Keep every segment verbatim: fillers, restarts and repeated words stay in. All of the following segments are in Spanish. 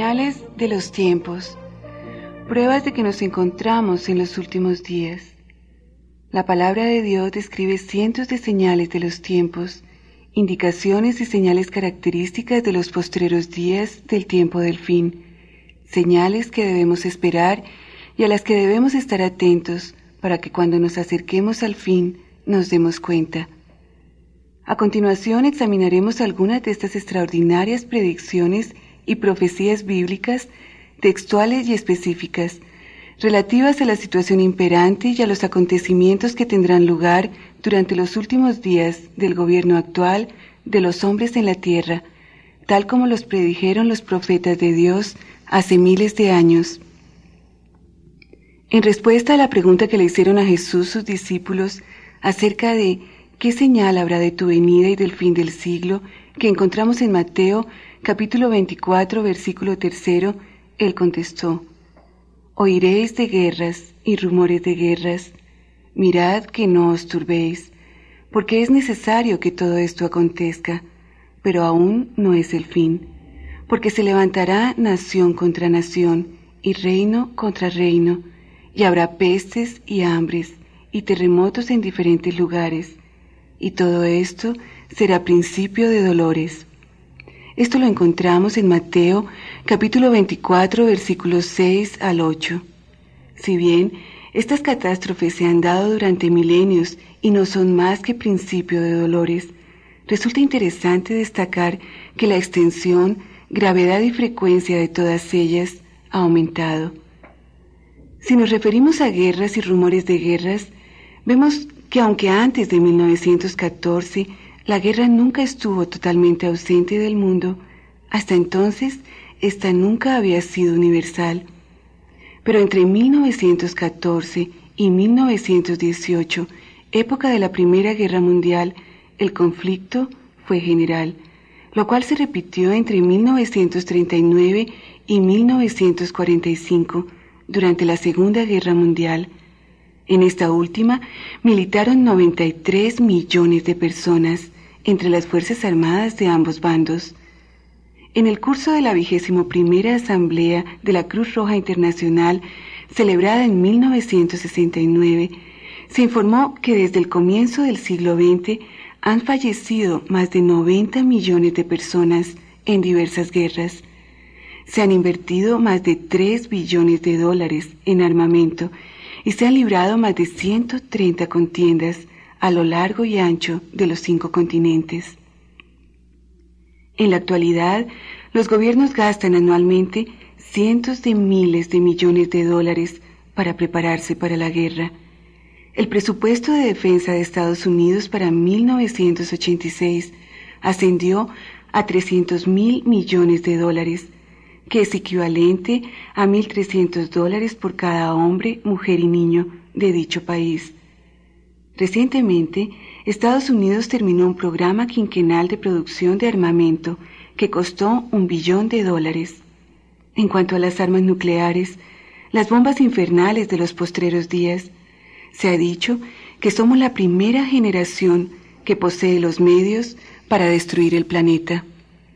Señales de los tiempos. Pruebas de que nos encontramos en los últimos días. La palabra de Dios describe cientos de señales de los tiempos, indicaciones y señales características de los postreros días del tiempo del fin, señales que debemos esperar y a las que debemos estar atentos para que cuando nos acerquemos al fin nos demos cuenta. A continuación examinaremos algunas de estas extraordinarias predicciones y profecías bíblicas, textuales y específicas, relativas a la situación imperante y a los acontecimientos que tendrán lugar durante los últimos días del gobierno actual de los hombres en la tierra, tal como los predijeron los profetas de Dios hace miles de años. En respuesta a la pregunta que le hicieron a Jesús sus discípulos acerca de ¿qué señal habrá de tu venida y del fin del siglo?, que encontramos en Mateo capítulo veinticuatro, versículo tercero, él contestó: Oiréis de guerras y rumores de guerras. Mirad que no os turbéis, porque es necesario que todo esto acontezca, pero aún no es el fin, porque se levantará nación contra nación y reino contra reino, y habrá pestes y hambres y terremotos en diferentes lugares, y todo esto será principio de dolores. Esto lo encontramos en Mateo capítulo veinticuatro, versículos seis al ocho. Si bien estas catástrofes se han dado durante milenios y no son más que principio de dolores, resulta interesante destacar que la extensión, gravedad y frecuencia de todas ellas ha aumentado. Si nos referimos a guerras y rumores de guerras, vemos que aunque antes de mil novecientos catorce la guerra nunca estuvo totalmente ausente del mundo, hasta entonces esta nunca había sido universal. Pero entre mil novecientos catorce y mil novecientos dieciocho, época de la Primera Guerra Mundial, el conflicto fue general, lo cual se repitió entre mil novecientos treinta y nueve y mil novecientos cuarenta y cinco, durante la Segunda Guerra Mundial. En esta última militaron noventa y tres millones de personas entre las Fuerzas Armadas de ambos bandos. En el curso de la vigésimo primera Asamblea de la Cruz Roja Internacional, celebrada en mil novecientos sesenta y nueve, se informó que desde el comienzo del siglo veinte han fallecido más de noventa millones de personas en diversas guerras. Se han invertido más de tres billones de dólares en armamento y se han librado más de ciento treinta contiendas a lo largo y ancho de los cinco continentes. En la actualidad, los gobiernos gastan anualmente cientos de miles de millones de dólares para prepararse para la guerra. El presupuesto de defensa de Estados Unidos para mil novecientos ochenta y seis ascendió a trescientos mil millones de dólares, que es equivalente a mil trescientos dólares por cada hombre, mujer y niño de dicho país. Recientemente, Estados Unidos terminó un programa quinquenal de producción de armamento que costó un billón de dólares. En cuanto a las armas nucleares, las bombas infernales de los postreros días, se ha dicho que somos la primera generación que posee los medios para destruir el planeta.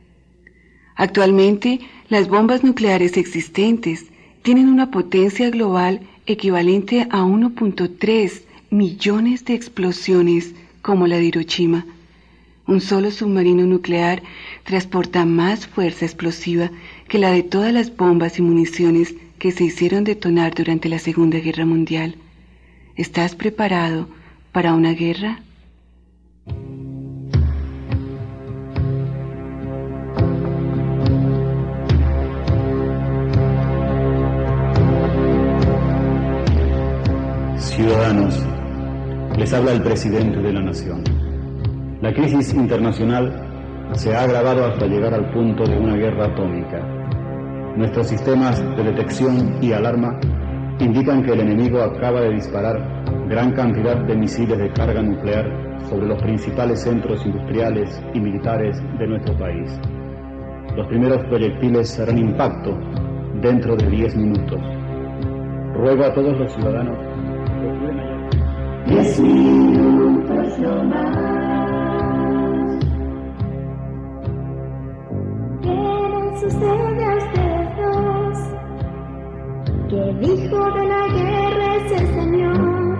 Actualmente, las bombas nucleares existentes tienen una potencia global equivalente a uno punto tres millones de explosiones como la de Hiroshima. Un solo submarino nuclear transporta más fuerza explosiva que la de todas las bombas y municiones que se hicieron detonar durante la Segunda Guerra Mundial. ¿Estás preparado para una guerra? Ciudadanos, les habla el presidente de la Nación. La crisis internacional se ha agravado hasta llegar al punto de una guerra atómica. Nuestros sistemas de detección y alarma indican que el enemigo acaba de disparar gran cantidad de misiles de carga nuclear sobre los principales centros industriales y militares de nuestro país. Los primeros proyectiles harán impacto dentro de diez minutos. Ruego a todos los ciudadanos que acuden allá. Diez minutos no más. Quieren sus señas de que dijo de la guerra ese señor.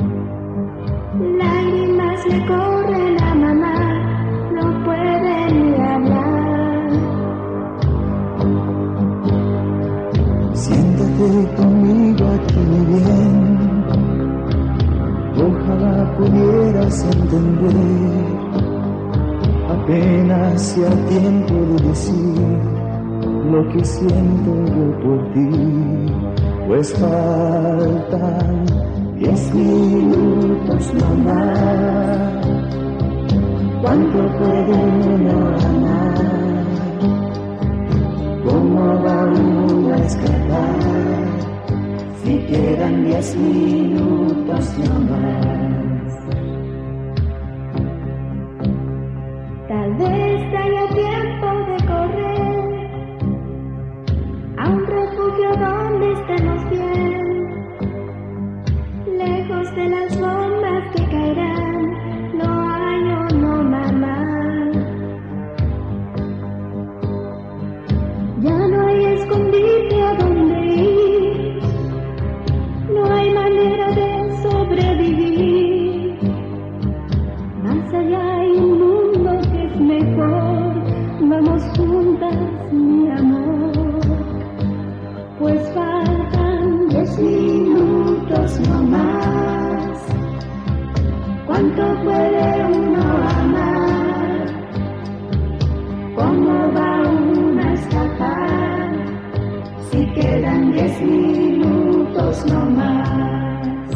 Lágrimas le corren a mamá, no puede ni hablar. Siéntate conmigo aquí bien, ojalá pudieras entender, apenas sea tiempo de decir lo que siento yo por ti, pues faltan diez minutos mamá. ¿Cuánto puede uno amar? ¿Cómo va uno a escapar si quedan diez minutos no más? Tal vez haya tiempo de correr a un refugio donde estemos bien, lejos de las bombas que caerán. No hay uno mamá, ya no hay escondite a donde ir, no hay manera de sobrevivir. Más allá hay un mundo que es mejor, vamos juntas mi amor, pues faltan diez minutos no más. ¿Cuánto puede uno amar? ¿Cómo va uno a escapar si quedan diez minutos no más?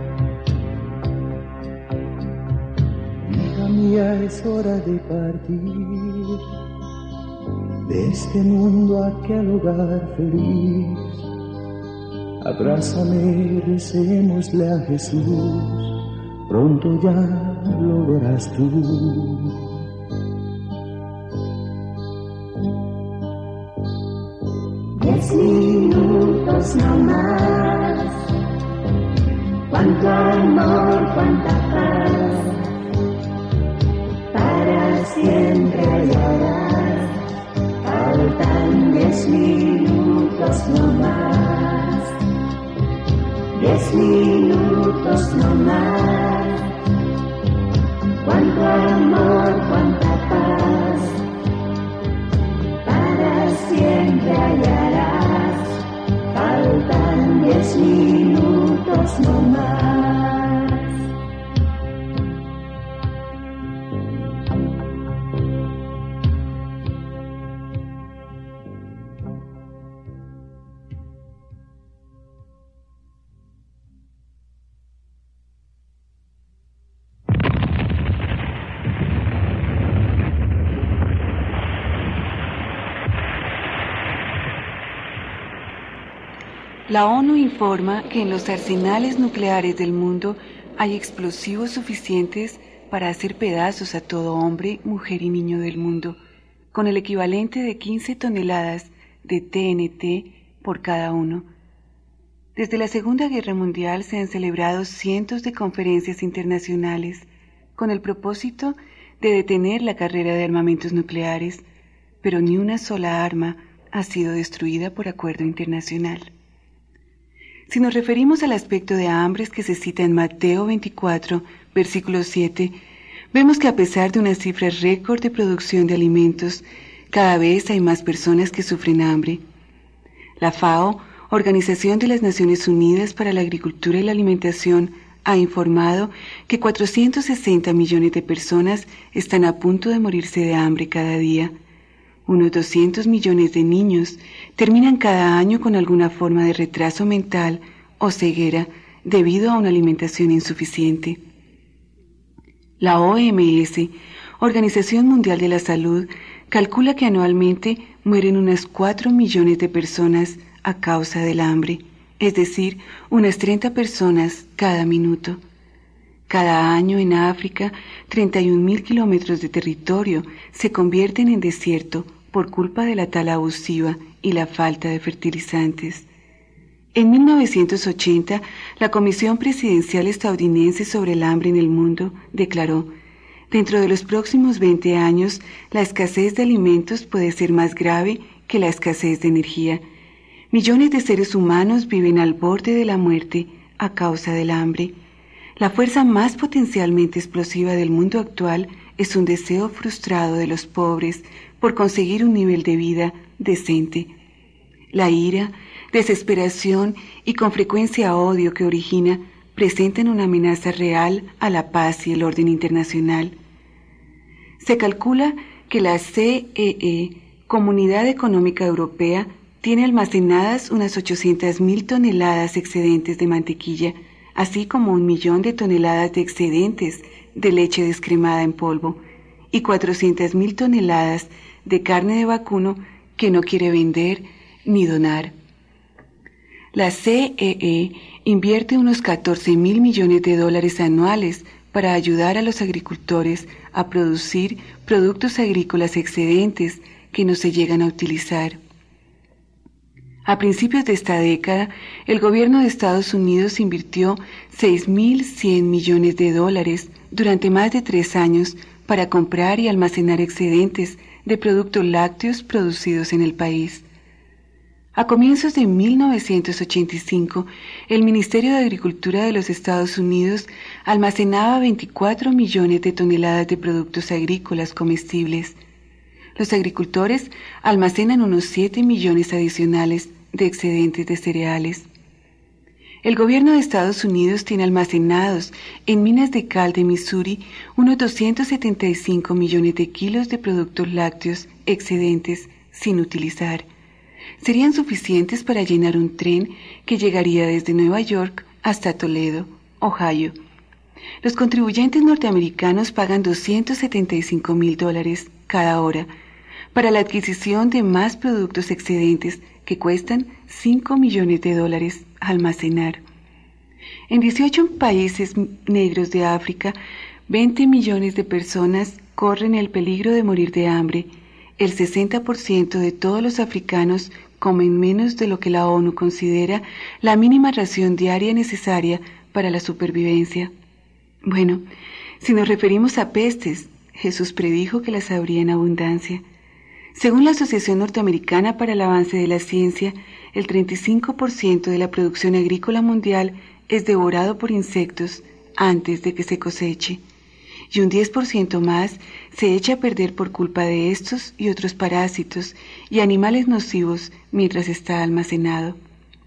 Hija mía, es hora de partir de este mundo a aquel hogar feliz. Abrázame, recémosle a Jesús, pronto ya lo verás tú. Diez minutos no más, cuánto amor, cuánta paz, para siempre hallarás. Faltan diez minutos no más, diez minutos no más, cuánto amor, cuánta paz, para siempre hallarás. Faltan diez minutos no más. La ONU informa que en los arsenales nucleares del mundo hay explosivos suficientes para hacer pedazos a todo hombre, mujer y niño del mundo, con el equivalente de quince toneladas de T N T por cada uno. Desde la Segunda Guerra Mundial se han celebrado cientos de conferencias internacionales con el propósito de detener la carrera de armamentos nucleares, pero ni una sola arma ha sido destruida por acuerdo internacional. Si nos referimos al aspecto de hambres que se cita en Mateo veinticuatro, versículo siete, vemos que a pesar de una cifra récord de producción de alimentos, cada vez hay más personas que sufren hambre. La FAO, Organización de las Naciones Unidas para la Agricultura y la Alimentación, ha informado que cuatrocientos sesenta millones de personas están a punto de morirse de hambre cada día. Unos doscientos millones de niños terminan cada año con alguna forma de retraso mental o ceguera debido a una alimentación insuficiente. La O M S, Organización Mundial de la Salud, calcula que anualmente mueren unas cuatro millones de personas a causa del hambre, es decir, unas treinta personas cada minuto. Cada año en África, treinta y un mil kilómetros de territorio se convierten en desierto por culpa de la tala abusiva y la falta de fertilizantes. En mil novecientos ochenta, la Comisión Presidencial Estadounidense sobre el Hambre en el Mundo declaró: dentro de los próximos veinte años, la escasez de alimentos puede ser más grave que la escasez de energía, Millones de seres humanos viven al borde de la muerte a causa del hambre. La fuerza más potencialmente explosiva del mundo actual es un deseo frustrado de los pobres por conseguir un nivel de vida decente. La ira, desesperación y con frecuencia odio que origina presentan una amenaza real a la paz y el orden internacional. Se calcula que la C E E, Comunidad Económica Europea, tiene almacenadas unas ochocientas mil toneladas excedentes de mantequilla, así como un millón de toneladas de excedentes de leche descremada en polvo y cuatrocientas mil toneladas de carne de vacuno que no quiere vender ni donar. La C E E invierte unos catorce mil millones de dólares anuales para ayudar a los agricultores a producir productos agrícolas excedentes que no se llegan a utilizar. A principios de esta década, el gobierno de Estados Unidos invirtió seis mil cien millones de dólares durante más de tres años para comprar y almacenar excedentes de productos lácteos producidos en el país. A comienzos de mil novecientos ochenta y cinco, el Ministerio de Agricultura de los Estados Unidos almacenaba veinticuatro millones de toneladas de productos agrícolas comestibles. Los agricultores almacenan unos siete millones adicionales de excedentes de cereales. El gobierno de Estados Unidos tiene almacenados en minas de cal de Missouri unos doscientos setenta y cinco millones de kilos de productos lácteos excedentes sin utilizar. Serían suficientes para llenar un tren que llegaría desde Nueva York hasta Toledo, Ohio. Los contribuyentes norteamericanos pagan doscientos setenta y cinco mil dólares cada hora para la adquisición de más productos excedentes que cuestan cinco millones de dólares almacenar. En dieciocho países negros de África, veinte millones de personas corren el peligro de morir de hambre. El sesenta por ciento de todos los africanos comen menos de lo que la ONU considera la mínima ración diaria necesaria para la supervivencia. Bueno, si nos referimos a pestes, Jesús predijo que las habría en abundancia. Según la Asociación Norteamericana para el Avance de la Ciencia, el treinta y cinco por ciento de la producción agrícola mundial es devorado por insectos antes de que se coseche, y un diez por ciento más se echa a perder por culpa de estos y otros parásitos y animales nocivos mientras está almacenado.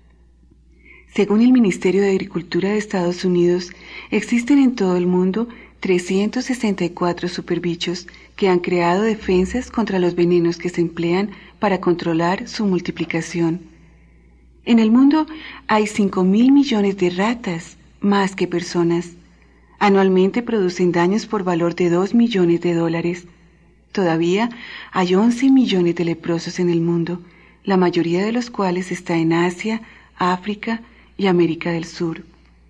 Según el Ministerio de Agricultura de Estados Unidos, existen en todo el mundo trescientos sesenta y cuatro superbichos que han creado defensas contra los venenos que se emplean para controlar su multiplicación. En el mundo hay cinco mil millones de ratas, más que personas. Anualmente producen daños por valor de dos millones de dólares. Todavía hay once millones de leprosos en el mundo, la mayoría de los cuales está en Asia, África y América del Sur.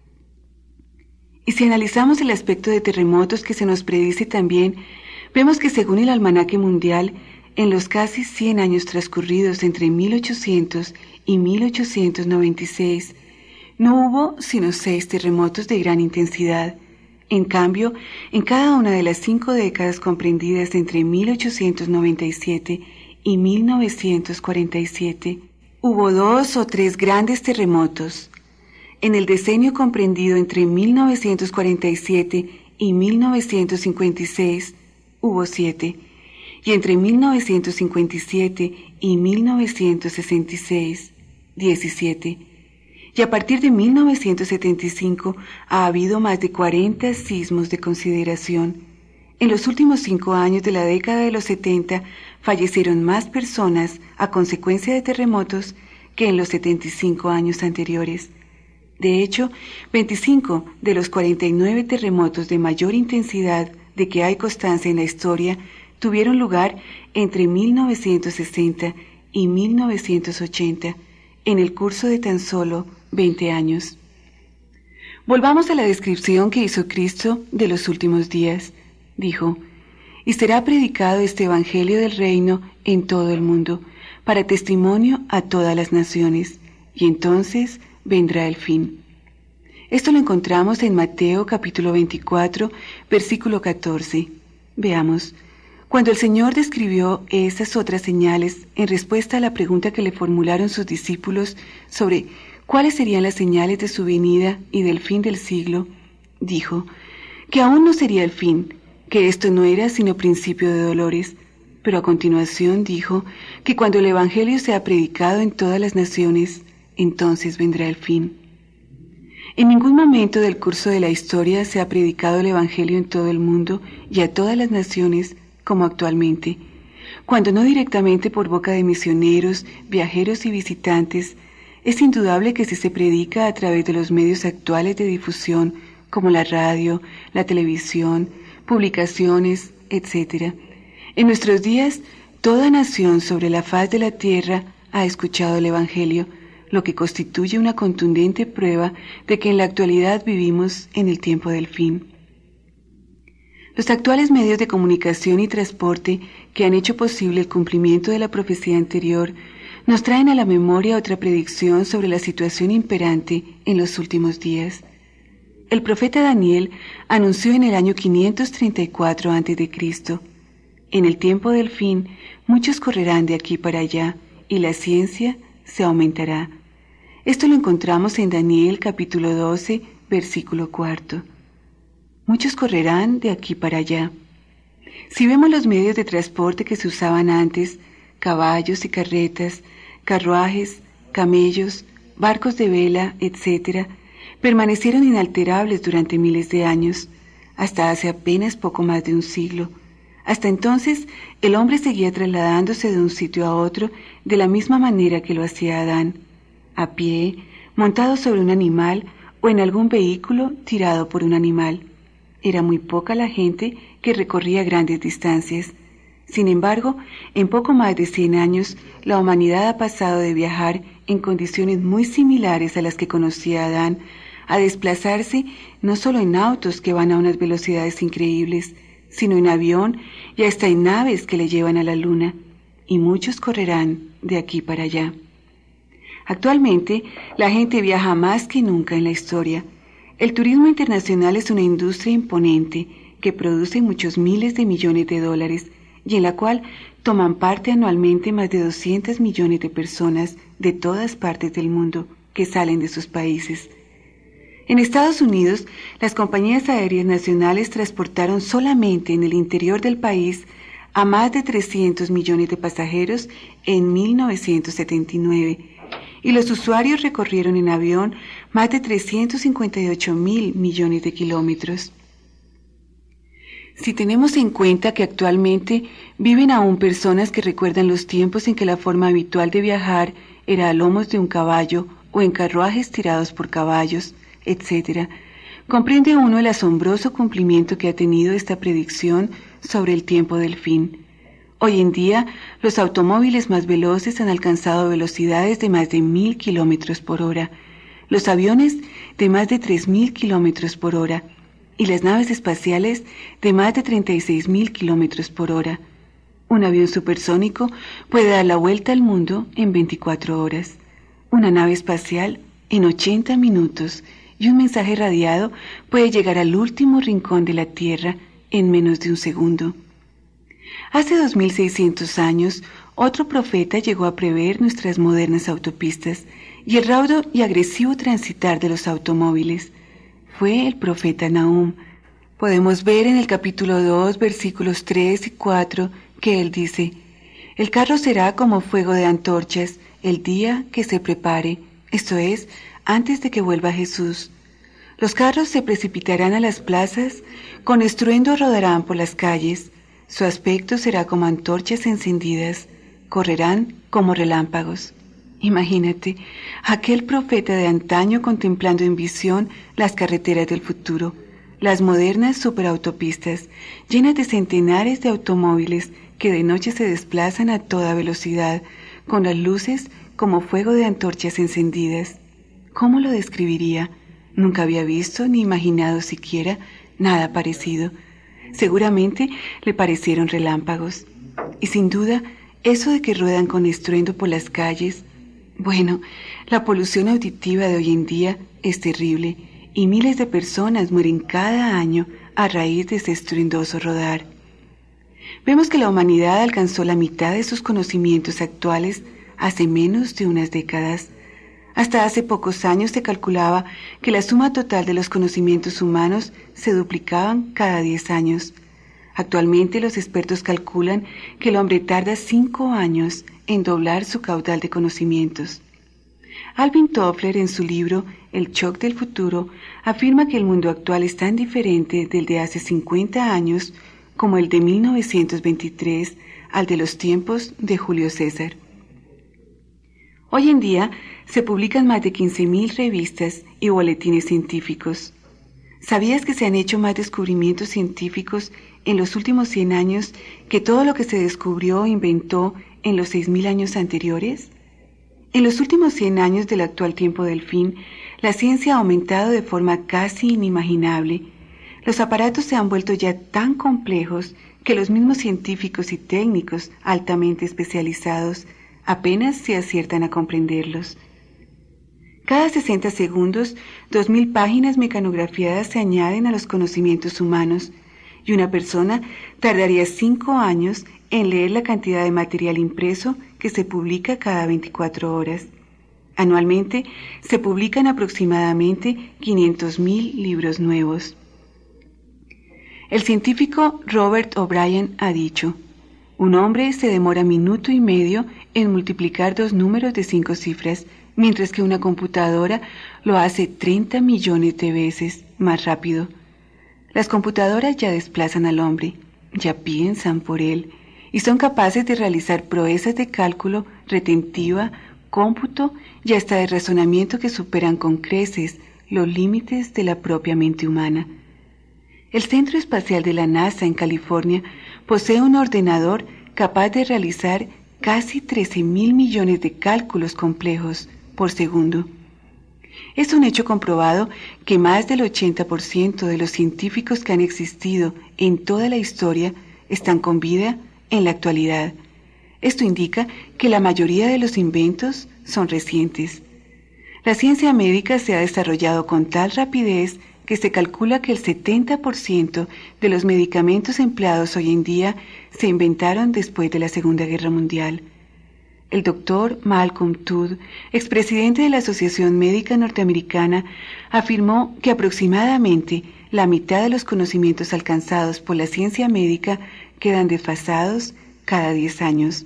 Y si analizamos el aspecto de terremotos que se nos predice también, vemos que según el Almanaque Mundial, en los casi cien años transcurridos entre mil ochocientos y mil ochocientos noventa y seis, no hubo sino seis terremotos de gran intensidad. En cambio, en cada una de las cinco décadas comprendidas entre mil ochocientos noventa y siete y mil novecientos cuarenta y siete, hubo dos o tres grandes terremotos. En el decenio comprendido entre mil novecientos cuarenta y siete y mil novecientos cincuenta y seis, hubo siete, y entre mil novecientos cincuenta y siete y mil novecientos sesenta y seis, diecisiete. Y a partir de mil novecientos setenta y cinco ha habido más de cuarenta sismos de consideración. En los últimos cinco años de la década de los setenta fallecieron más personas a consecuencia de terremotos que en los setenta y cinco años anteriores. De hecho, veinticinco de los cuarenta y nueve terremotos de mayor intensidad de que hay constancia en la historia tuvieron lugar entre mil novecientos sesenta y mil novecientos ochenta, en el curso de tan solo veinte años. Volvamos a la descripción que hizo Cristo de los últimos días. Dijo: y será predicado este Evangelio del Reino en todo el mundo, para testimonio a todas las naciones, y entonces vendrá el fin. Esto lo encontramos en Mateo capítulo veinticuatro, versículo catorce. Veamos: Cuando el Señor describió esas otras señales en respuesta a la pregunta que le formularon sus discípulos sobre cuáles serían las señales de su venida y del fin del siglo, dijo que aún no sería el fin, que esto no era sino principio de dolores, pero a continuación dijo que cuando el Evangelio sea predicado en todas las naciones, entonces vendrá el fin. En ningún momento del curso de la historia se ha predicado el Evangelio en todo el mundo y a todas las naciones como actualmente, cuando no directamente por boca de misioneros, viajeros y visitantes. Es indudable que si se predica a través de los medios actuales de difusión, como la radio, la televisión, publicaciones, etcétera. En nuestros días, toda nación sobre la faz de la tierra ha escuchado el Evangelio, lo que constituye una contundente prueba de que en la actualidad vivimos en el tiempo del fin. Los actuales medios de comunicación y transporte que han hecho posible el cumplimiento de la profecía anterior nos traen a la memoria otra predicción sobre la situación imperante en los últimos días. El profeta Daniel anunció en el año quinientos treinta y cuatro antes de Cristo: en el tiempo del fin, muchos correrán de aquí para allá, y la ciencia se aumentará. Esto lo encontramos en Daniel capítulo doce, versículo cuarto. Muchos correrán de aquí para allá. Si vemos los medios de transporte que se usaban antes, caballos y carretas, carruajes, camellos, barcos de vela, etcétera, permanecieron inalterables durante miles de años, hasta hace apenas poco más de un siglo. Hasta entonces, el hombre seguía trasladándose de un sitio a otro de la misma manera que lo hacía Adán, a pie, montado sobre un animal o en algún vehículo tirado por un animal. Era muy poca la gente que recorría grandes distancias. Sin embargo, en poco más de cien años, la humanidad ha pasado de viajar en condiciones muy similares a las que conocía Adán, a desplazarse no solo en autos que van a unas velocidades increíbles, sino en avión y hasta en naves que le llevan a la luna, y muchos correrán de aquí para allá. Actualmente, la gente viaja más que nunca en la historia. El turismo internacional es una industria imponente que produce muchos miles de millones de dólares y en la cual toman parte anualmente más de doscientos millones de personas de todas partes del mundo que salen de sus países. En Estados Unidos, las compañías aéreas nacionales transportaron solamente en el interior del país a más de trescientos millones de pasajeros en mil novecientos setenta y nueve, y los usuarios recorrieron en avión más de trescientos cincuenta y ocho mil millones de kilómetros. Si tenemos en cuenta que actualmente viven aún personas que recuerdan los tiempos en que la forma habitual de viajar era a lomos de un caballo o en carruajes tirados por caballos, etcétera, comprende uno el asombroso cumplimiento que ha tenido esta predicción sobre el tiempo del fin. Hoy en día, los automóviles más veloces han alcanzado velocidades de más de mil kilómetros por hora, los aviones de más de tres mil kilómetros por hora y las naves espaciales de más de treinta y seis mil kilómetros por hora. Un avión supersónico puede dar la vuelta al mundo en veinticuatro horas, una nave espacial en ochenta minutos, y un mensaje radiado puede llegar al último rincón de la Tierra en menos de un segundo. Hace dos mil seiscientos años, otro profeta llegó a prever nuestras modernas autopistas y el raudo y agresivo transitar de los automóviles. Fue el profeta Nahum. Podemos ver en el capítulo dos, versículos tres y cuatro, que él dice: «El carro será como fuego de antorchas el día que se prepare», esto es, antes de que vuelva Jesús. Los carros se precipitarán a las plazas, con estruendo rodarán por las calles, su aspecto será como antorchas encendidas, correrán como relámpagos. Imagínate, aquel profeta de antaño contemplando en visión las carreteras del futuro, las modernas superautopistas, llenas de centenares de automóviles que de noche se desplazan a toda velocidad, con las luces como fuego de antorchas encendidas. ¿Cómo lo describiría? Nunca había visto ni imaginado siquiera nada parecido. Seguramente le parecieron relámpagos. Y sin duda, eso de que ruedan con estruendo por las calles. Bueno, la polución auditiva de hoy en día es terrible y miles de personas mueren cada año a raíz de ese estruendoso rodar. Vemos que la humanidad alcanzó la mitad de sus conocimientos actuales hace menos de unas décadas. Hasta hace pocos años se calculaba que la suma total de los conocimientos humanos se duplicaban cada diez años. Actualmente los expertos calculan que el hombre tarda cinco años en doblar su caudal de conocimientos. Alvin Toffler, en su libro El shock del futuro, afirma que el mundo actual es tan diferente del de hace cincuenta años como el de mil novecientos veintitrés al de los tiempos de Julio César. Hoy en día se publican más de quince mil revistas y boletines científicos. ¿Sabías que se han hecho más descubrimientos científicos en los últimos cien años que todo lo que se descubrió e inventó en los seis mil años anteriores? En los últimos cien años del actual tiempo del fin, la ciencia ha aumentado de forma casi inimaginable. Los aparatos se han vuelto ya tan complejos que los mismos científicos y técnicos altamente especializados apenas se aciertan a comprenderlos. Cada sesenta segundos, dos mil páginas mecanografiadas se añaden a los conocimientos humanos, y una persona tardaría cinco años en leer la cantidad de material impreso que se publica cada veinticuatro horas. Anualmente se publican aproximadamente quinientos mil libros nuevos. El científico Robert O'Brien ha dicho: un hombre se demora minuto y medio en multiplicar dos números de cinco cifras, mientras que una computadora lo hace treinta millones de veces más rápido. Las computadoras ya desplazan al hombre, ya piensan por él, y son capaces de realizar proezas de cálculo, retentiva, cómputo y hasta de razonamiento que superan con creces los límites de la propia mente humana. El Centro Espacial de la NASA en California posee un ordenador capaz de realizar casi trece mil millones de cálculos complejos por segundo. Es un hecho comprobado que más del ochenta por ciento de los científicos que han existido en toda la historia están con vida en la actualidad. Esto indica que la mayoría de los inventos son recientes. La ciencia médica se ha desarrollado con tal rapidez que se calcula que el setenta por ciento de los medicamentos empleados hoy en día se inventaron después de la Segunda Guerra Mundial. El doctor Malcolm Todd, expresidente de la Asociación Médica Norteamericana, afirmó que aproximadamente la mitad de los conocimientos alcanzados por la ciencia médica quedan desfasados cada diez años.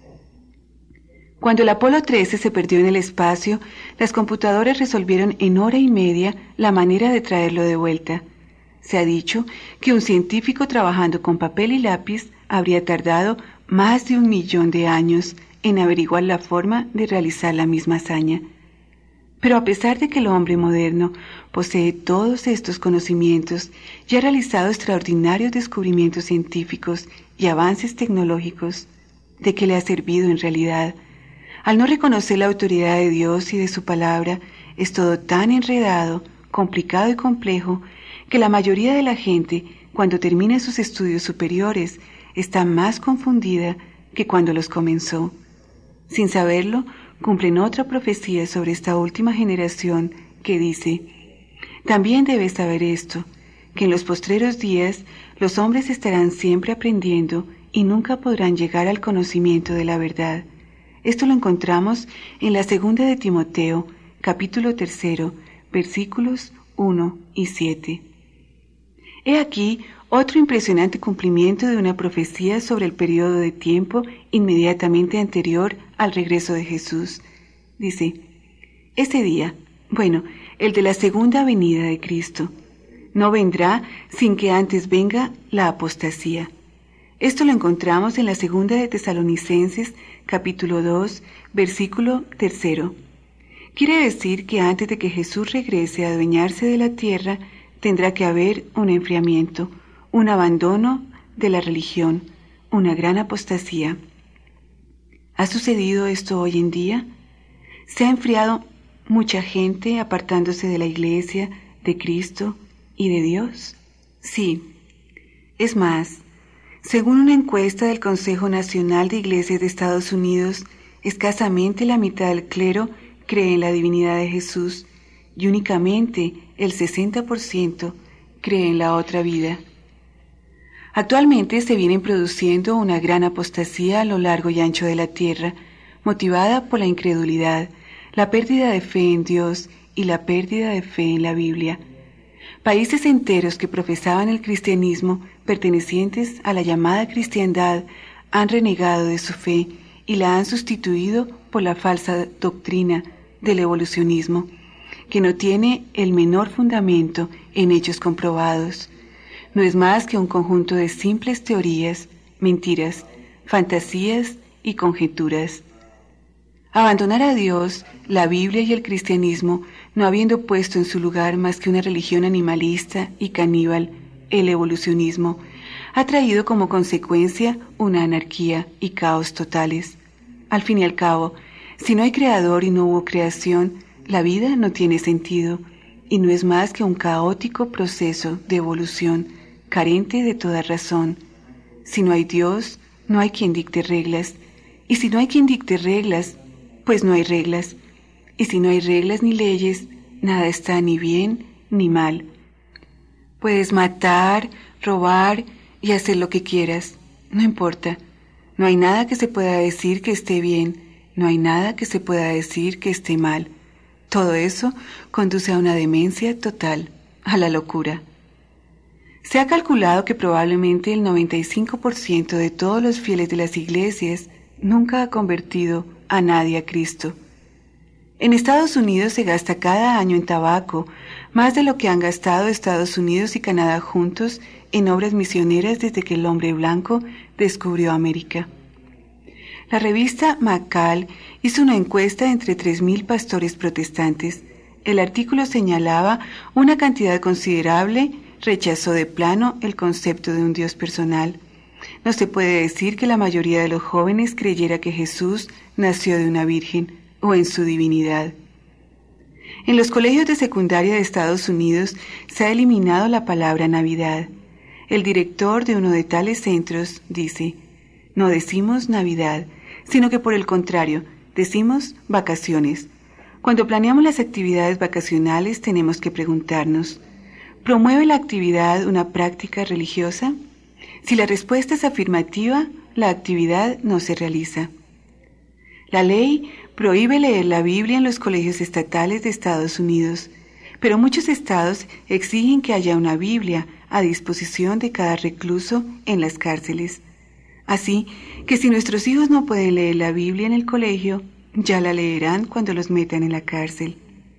Cuando el Apolo trece se perdió en el espacio, las computadoras resolvieron en hora y media la manera de traerlo de vuelta. Se ha dicho que un científico trabajando con papel y lápiz habría tardado más de un millón de años en averiguar la forma de realizar la misma hazaña. Pero a pesar de que el hombre moderno posee todos estos conocimientos y ha realizado extraordinarios descubrimientos científicos y avances tecnológicos, ¿de qué le ha servido en realidad? Al no reconocer la autoridad de Dios y de su palabra, es todo tan enredado, complicado y complejo que la mayoría de la gente, cuando termina sus estudios superiores, está más confundida que cuando los comenzó. Sin saberlo, cumplen otra profecía sobre esta última generación que dice: también debes saber esto, que en los postreros días los hombres estarán siempre aprendiendo y nunca podrán llegar al conocimiento de la verdad. Esto lo encontramos en la segunda de Timoteo, capítulo tercero, versículos uno y siete. He aquí otro impresionante cumplimiento de una profecía sobre el periodo de tiempo inmediatamente anterior al regreso de Jesús. Dice: ese día, bueno, el de la segunda venida de Cristo, no vendrá sin que antes venga la apostasía. Esto lo encontramos en la segunda de Tesalonicenses, capítulo dos, versículo tercero. Quiere decir que antes de que Jesús regrese a adueñarse de la tierra, tendrá que haber un enfriamiento, un abandono de la religión, una gran apostasía. ¿Ha sucedido esto hoy en día? ¿Se ha enfriado mucha gente apartándose de la Iglesia, de Cristo y de Dios? Sí. Es más, según una encuesta del Consejo Nacional de Iglesias de Estados Unidos, escasamente la mitad del clero cree en la divinidad de Jesús y únicamente el sesenta por ciento cree en la otra vida. Actualmente se viene produciendo una gran apostasía a lo largo y ancho de la tierra, motivada por la incredulidad, la pérdida de fe en Dios y la pérdida de fe en la Biblia. Países enteros que profesaban el cristianismo, pertenecientes a la llamada cristiandad, han renegado de su fe y la han sustituido por la falsa doctrina del evolucionismo, que no tiene el menor fundamento en hechos comprobados. No es más que un conjunto de simples teorías, mentiras, fantasías y conjeturas. Abandonar a Dios, la Biblia y el cristianismo, no habiendo puesto en su lugar más que una religión animalista y caníbal, el evolucionismo, ha traído como consecuencia una anarquía y caos totales. Al fin y al cabo, si no hay creador y no hubo creación, la vida no tiene sentido, y no es más que un caótico proceso de evolución, carente de toda razón. Si no hay Dios, no hay quien dicte reglas, y si no hay quien dicte reglas, pues no hay reglas, y si no hay reglas ni leyes, nada está ni bien ni mal. Puedes matar, robar y hacer lo que quieras, no importa. No hay nada que se pueda decir que esté bien, no hay nada que se pueda decir que esté mal. Todo eso conduce a una demencia total, a la locura. Se ha calculado que probablemente el noventa y cinco por ciento de todos los fieles de las iglesias nunca ha convertido a nadie a Cristo. En Estados Unidos se gasta cada año en tabaco más de lo que han gastado Estados Unidos y Canadá juntos en obras misioneras desde que el hombre blanco descubrió América. La revista McCall hizo una encuesta entre tres mil pastores protestantes. El artículo señalaba una cantidad considerable, rechazó de plano el concepto de un Dios personal. No se puede decir que la mayoría de los jóvenes creyera que Jesús nació de una virgen o en su divinidad. En los colegios de secundaria de Estados Unidos se ha eliminado la palabra Navidad. El director de uno de tales centros dice: no decimos Navidad, sino que por el contrario, decimos vacaciones. Cuando planeamos las actividades vacacionales tenemos que preguntarnos: ¿promueve la actividad una práctica religiosa? Si la respuesta es afirmativa, la actividad no se realiza. La ley prohíbe leer la Biblia en los colegios estatales de Estados Unidos, pero muchos estados exigen que haya una Biblia a disposición de cada recluso en las cárceles. Así que si nuestros hijos no pueden leer la Biblia en el colegio, ya la leerán cuando los metan en la cárcel.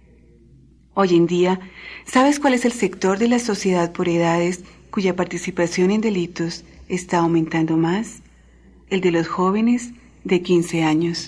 Hoy en día, ¿sabes cuál es el sector de la sociedad por edades cuya participación en delitos está aumentando más? El de los jóvenes de quince años.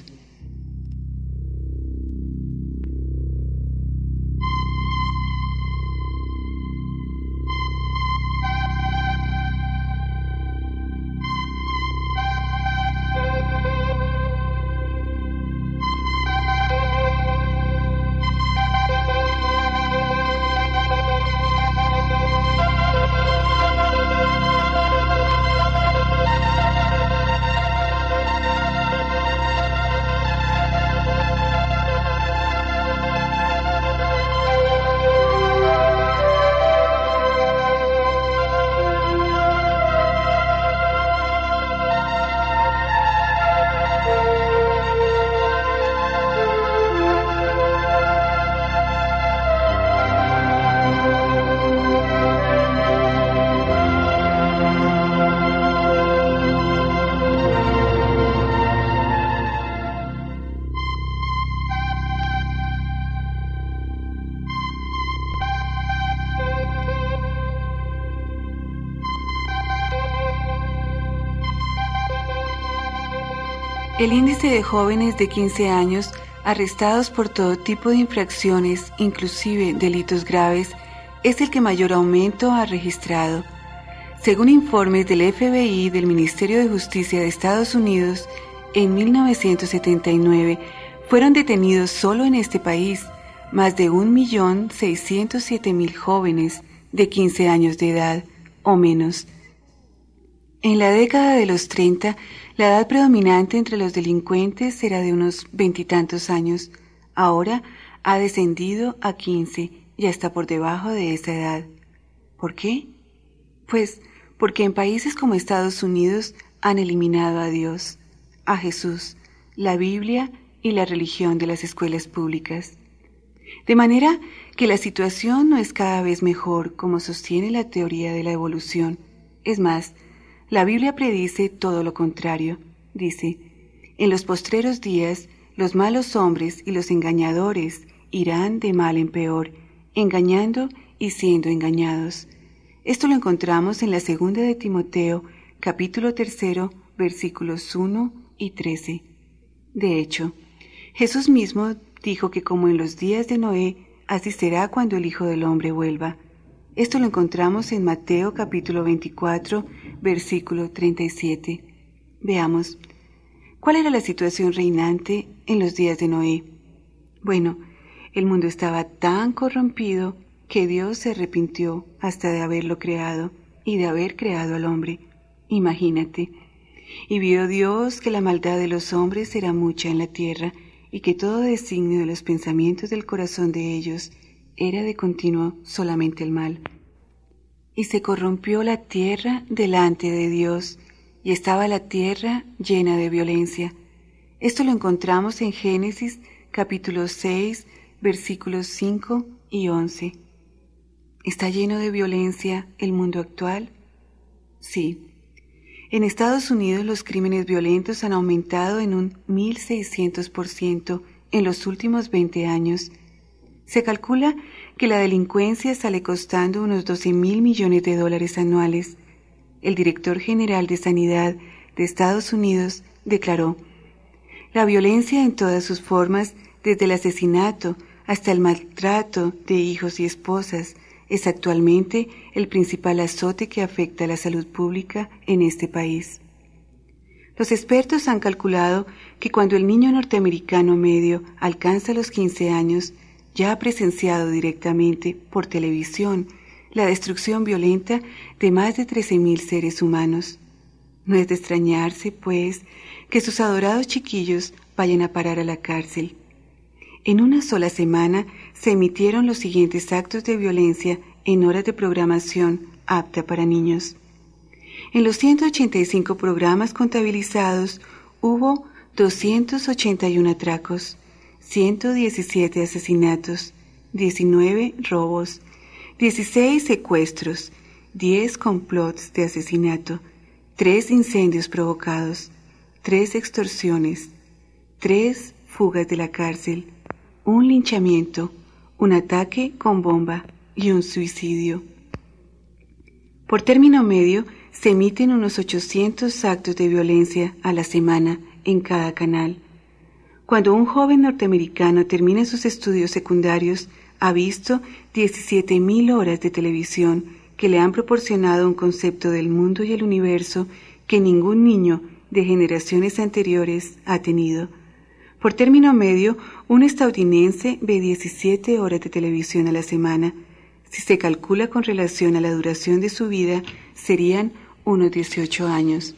El índice de jóvenes de quince años arrestados por todo tipo de infracciones, inclusive delitos graves, es el que mayor aumento ha registrado. Según informes del F B I del Ministerio de Justicia de Estados Unidos, en mil novecientos setenta y nueve fueron detenidos solo en este país más de un millón seiscientos siete mil jóvenes de quince años de edad o menos. En la década de los treinta, la edad predominante entre los delincuentes era de unos veintitantos años. Ahora ha descendido a quince y está por debajo de esa edad. ¿Por qué? Pues porque en países como Estados Unidos han eliminado a Dios, a Jesús, la Biblia y la religión de las escuelas públicas. De manera que la situación no es cada vez mejor como sostiene la teoría de la evolución. Es más, la Biblia predice todo lo contrario. Dice, en los postreros días, los malos hombres y los engañadores irán de mal en peor, engañando y siendo engañados. Esto lo encontramos en la segunda de Timoteo, capítulo tercero, versículos uno y trece. De hecho, Jesús mismo dijo que como en los días de Noé, así será cuando el Hijo del Hombre vuelva. Esto lo encontramos en Mateo capítulo veinticuatro, versículo treinta y siete. Veamos, ¿cuál era la situación reinante en los días de Noé? Bueno, el mundo estaba tan corrompido que Dios se arrepintió hasta de haberlo creado y de haber creado al hombre. Imagínate. Y vio Dios que la maldad de los hombres era mucha en la tierra y que todo designio de los pensamientos del corazón de ellos era de continuo solamente el mal. Y se corrompió la tierra delante de Dios, y estaba la tierra llena de violencia. Esto lo encontramos en Génesis capítulo seis, versículos cinco y once. ¿Está lleno de violencia el mundo actual? Sí. En Estados Unidos los crímenes violentos han aumentado en un mil seiscientos por ciento en los últimos veinte años. Se calcula que la delincuencia sale costando unos doce mil millones de dólares anuales. El director general de Sanidad de Estados Unidos declaró, la violencia en todas sus formas, desde el asesinato hasta el maltrato de hijos y esposas, es actualmente el principal azote que afecta a la salud pública en este país. Los expertos han calculado que cuando el niño norteamericano medio alcanza los quince años, ya ha presenciado directamente por televisión la destrucción violenta de más de trece mil seres humanos. No es de extrañarse, pues, que sus adorados chiquillos vayan a parar a la cárcel. En una sola semana se emitieron los siguientes actos de violencia en horas de programación apta para niños. En los ciento ochenta y cinco programas contabilizados hubo doscientos ochenta y uno atracos, ciento diecisiete asesinatos, diecinueve robos, dieciséis secuestros, diez complots de asesinato, tres incendios provocados, tres extorsiones, tres fugas de la cárcel, un linchamiento, un ataque con bomba y un suicidio. Por término medio, se emiten unos ochocientos actos de violencia a la semana en cada canal. Cuando un joven norteamericano termina sus estudios secundarios, ha visto diecisiete mil horas de televisión que le han proporcionado un concepto del mundo y el universo que ningún niño de generaciones anteriores ha tenido. Por término medio, un estadounidense ve diecisiete horas de televisión a la semana. Si se calcula con relación a la duración de su vida, serían unos dieciocho años.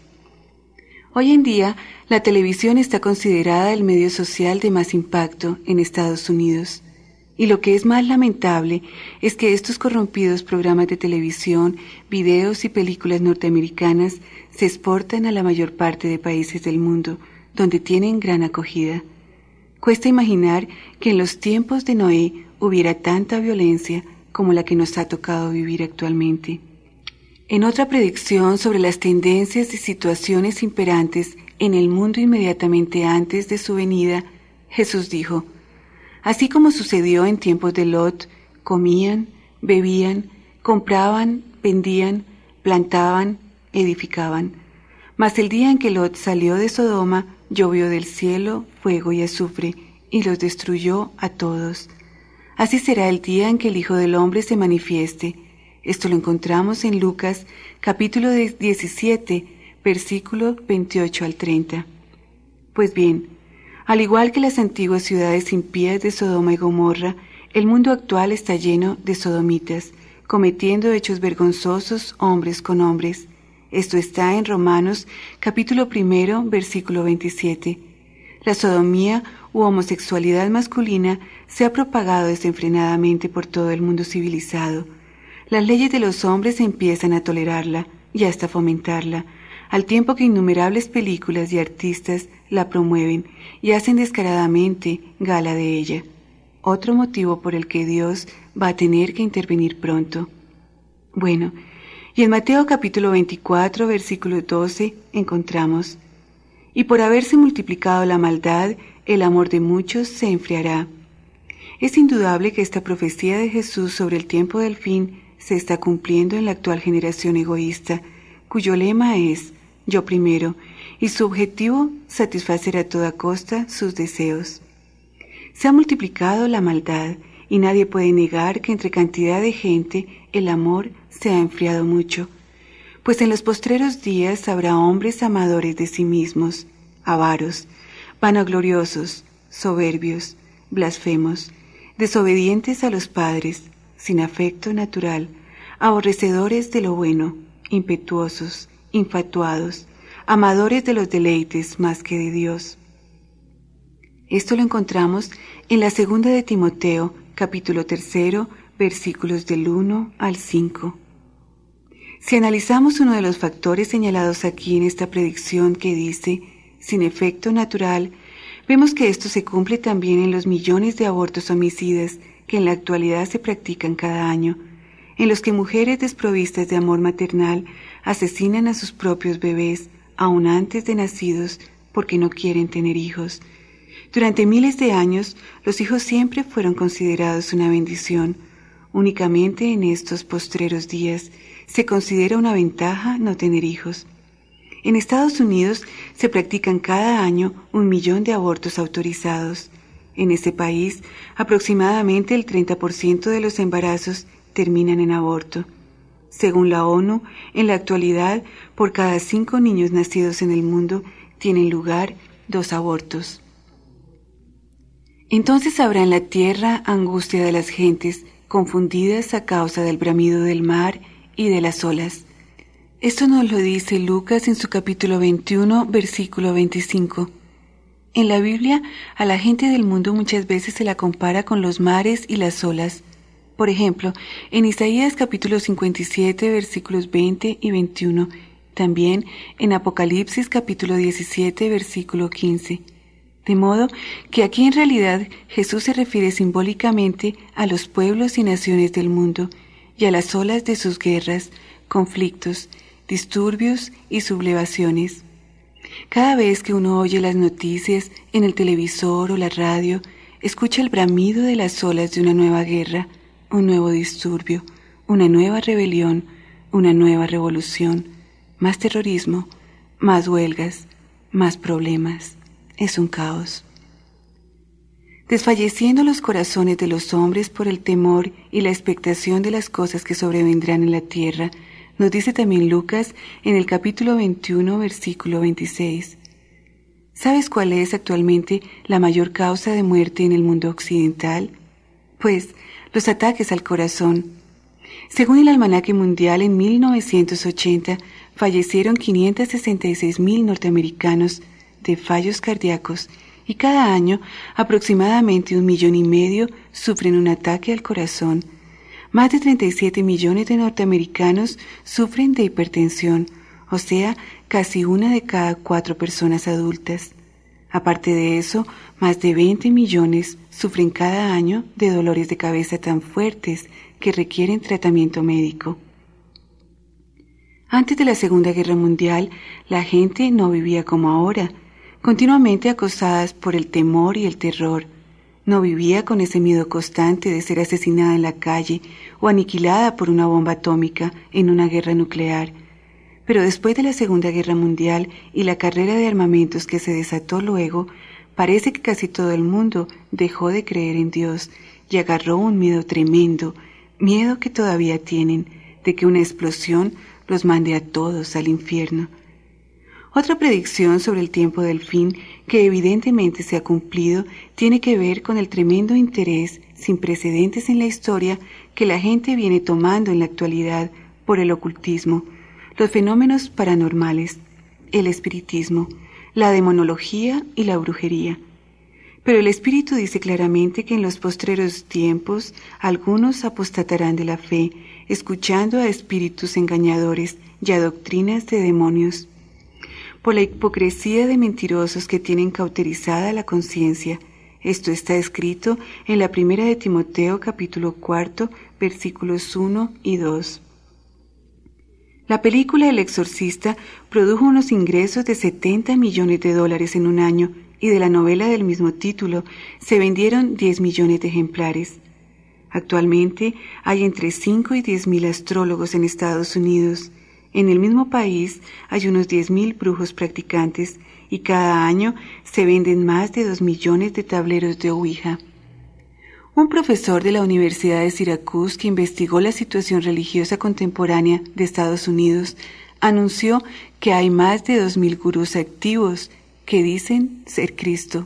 Hoy en día, la televisión está considerada el medio social de más impacto en Estados Unidos. Y lo que es más lamentable es que estos corrompidos programas de televisión, videos y películas norteamericanas se exportan a la mayor parte de países del mundo, donde tienen gran acogida. Cuesta imaginar que en los tiempos de Noé hubiera tanta violencia como la que nos ha tocado vivir actualmente. En otra predicción sobre las tendencias y situaciones imperantes en el mundo inmediatamente antes de su venida, Jesús dijo, así como sucedió en tiempos de Lot, comían, bebían, compraban, vendían, plantaban, edificaban. Mas el día en que Lot salió de Sodoma, llovió del cielo fuego y azufre, y los destruyó a todos. Así será el día en que el Hijo del Hombre se manifieste. Esto lo encontramos en Lucas, capítulo diecisiete, versículo veintiocho al treinta. Pues bien, al igual que las antiguas ciudades impías de Sodoma y Gomorra, el mundo actual está lleno de sodomitas, cometiendo hechos vergonzosos hombres con hombres. Esto está en Romanos, capítulo primero, versículo veintisiete. La sodomía u homosexualidad masculina se ha propagado desenfrenadamente por todo el mundo civilizado. Las leyes de los hombres empiezan a tolerarla, y hasta fomentarla, al tiempo que innumerables películas y artistas la promueven y hacen descaradamente gala de ella. Otro motivo por el que Dios va a tener que intervenir pronto. Bueno, y en Mateo capítulo veinticuatro, versículo doce, encontramos: y por haberse multiplicado la maldad, el amor de muchos se enfriará. Es indudable que esta profecía de Jesús sobre el tiempo del fin se está cumpliendo en la actual generación egoísta, cuyo lema es yo primero, y su objetivo satisfacer a toda costa sus deseos. Se ha multiplicado la maldad, y nadie puede negar que entre cantidad de gente el amor se ha enfriado mucho, pues en los postreros días habrá hombres amadores de sí mismos, avaros, vanagloriosos, soberbios, blasfemos, desobedientes a los padres, sin afecto natural, aborrecedores de lo bueno, impetuosos, infatuados, amadores de los deleites más que de Dios. Esto lo encontramos en la segunda de Timoteo, capítulo tercero, versículos del uno al cinco. Si analizamos uno de los factores señalados aquí en esta predicción que dice, sin efecto natural, vemos que esto se cumple también en los millones de abortos homicidas que en la actualidad se practican cada año, en los que mujeres desprovistas de amor maternal asesinan a sus propios bebés aún antes de nacidos porque no quieren tener hijos. Durante miles de años, los hijos siempre fueron considerados una bendición. Únicamente en estos postreros días se considera una ventaja no tener hijos. En Estados Unidos se practican cada año un millón de abortos autorizados. En ese país, aproximadamente el treinta por ciento de los embarazos terminan en aborto. Según la ONU, en la actualidad, por cada cinco niños nacidos en el mundo, tienen lugar dos abortos. Entonces habrá en la tierra angustia de las gentes, confundidas a causa del bramido del mar y de las olas. Esto nos lo dice Lucas en su capítulo veintiuno, versículo veinticinco. En la Biblia, a la gente del mundo muchas veces se la compara con los mares y las olas. Por ejemplo, en Isaías capítulo cincuenta y siete, versículos veinte y veintiuno. También en Apocalipsis capítulo diecisiete, versículo quince. De modo que aquí en realidad Jesús se refiere simbólicamente a los pueblos y naciones del mundo y a las olas de sus guerras, conflictos, disturbios y sublevaciones. Cada vez que uno oye las noticias en el televisor o la radio, escucha el bramido de las olas de una nueva guerra, un nuevo disturbio, una nueva rebelión, una nueva revolución, más terrorismo, más huelgas, más problemas. Es un caos. Desfalleciendo los corazones de los hombres por el temor y la expectación de las cosas que sobrevendrán en la tierra, nos dice también Lucas en el capítulo veintiuno, versículo veintiséis. ¿Sabes cuál es actualmente la mayor causa de muerte en el mundo occidental? Pues, los ataques al corazón. Según el Almanaque Mundial, en mil novecientos ochenta fallecieron quinientos sesenta y seis mil norteamericanos de fallos cardíacos y cada año aproximadamente un millón y medio sufren un ataque al corazón. Más de treinta y siete millones de norteamericanos sufren de hipertensión, o sea, casi una de cada cuatro personas adultas. Aparte de eso, más de veinte millones sufren cada año de dolores de cabeza tan fuertes que requieren tratamiento médico. Antes de la Segunda Guerra Mundial, la gente no vivía como ahora, continuamente acosadas por el temor y el terror. No vivía con ese miedo constante de ser asesinada en la calle o aniquilada por una bomba atómica en una guerra nuclear. Pero después de la Segunda Guerra Mundial y la carrera de armamentos que se desató luego, parece que casi todo el mundo dejó de creer en Dios y agarró un miedo tremendo, miedo que todavía tienen, de que una explosión los mande a todos al infierno. Otra predicción sobre el tiempo del fin, que evidentemente se ha cumplido, tiene que ver con el tremendo interés sin precedentes en la historia que la gente viene tomando en la actualidad por el ocultismo, los fenómenos paranormales, el espiritismo, la demonología y la brujería. Pero el Espíritu dice claramente que en los postreros tiempos algunos apostatarán de la fe, escuchando a espíritus engañadores y a doctrinas de demonios, por la hipocresía de mentirosos que tienen cauterizada la conciencia. Esto está escrito en la primera de Timoteo capítulo cuarto, versículos uno y dos. La película El Exorcista produjo unos ingresos de setenta millones de dólares en un año y de la novela del mismo título se vendieron diez millones de ejemplares. Actualmente hay entre cinco y diez mil astrólogos en Estados Unidos. En el mismo país hay unos diez mil brujos practicantes y cada año se venden más de dos millones de tableros de Ouija. Un profesor de la Universidad de Syracuse que investigó la situación religiosa contemporánea de Estados Unidos anunció que hay más de dos mil gurús activos que dicen ser Cristo.